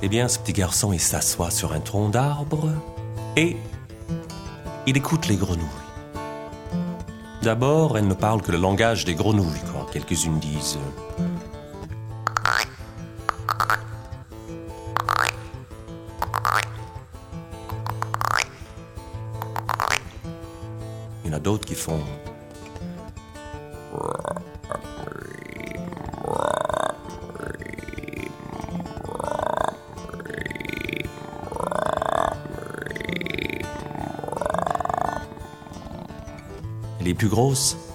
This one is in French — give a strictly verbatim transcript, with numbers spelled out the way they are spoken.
Eh bien, ce petit garçon, il s'assoit sur un tronc d'arbre et il écoute les grenouilles. D'abord, elles ne parlent que le langage des grenouilles, quand quelques-unes disent... Il y en a d'autres qui font... Les plus grosses,